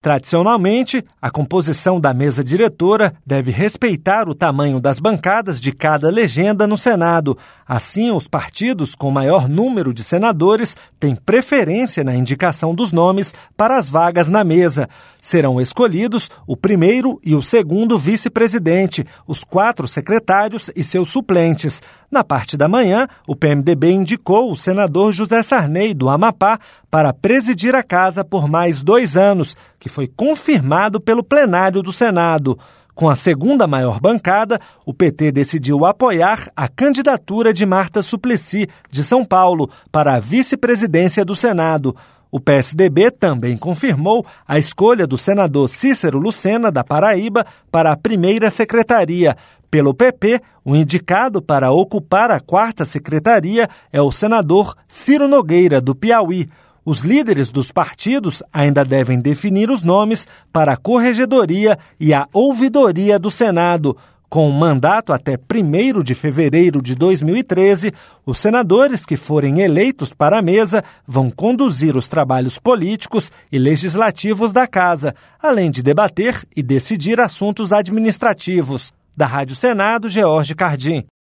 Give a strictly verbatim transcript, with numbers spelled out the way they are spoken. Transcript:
Tradicionalmente, a composição da mesa diretora deve respeitar o tamanho das bancadas de cada legenda no Senado. Assim, os partidos com maior número de senadores têm preferência na indicação dos nomes para as vagas na mesa. Serão escolhidos o primeiro e o segundo vice-presidente, os quatro secretários e seus suplentes. Na parte da manhã, o P M D B indicou o senador José Sarney, do Amapá, para presidir a casa por mais dois anos, que foi confirmado pelo plenário do Senado. Com a segunda maior bancada, o P T decidiu apoiar a candidatura de Marta Suplicy, de São Paulo, para a vice-presidência do Senado. O P S D B também confirmou a escolha do senador Cícero Lucena, da Paraíba, para a primeira secretaria. Pelo P P, o indicado para ocupar a quarta secretaria é o senador Ciro Nogueira, do Piauí. Os líderes dos partidos ainda devem definir os nomes para a Corregedoria e a Ouvidoria do Senado. Com um mandato até primeiro de fevereiro de dois mil e treze, os senadores que forem eleitos para a mesa vão conduzir os trabalhos políticos e legislativos da casa, além de debater e decidir assuntos administrativos. Da Rádio Senado, George Cardim.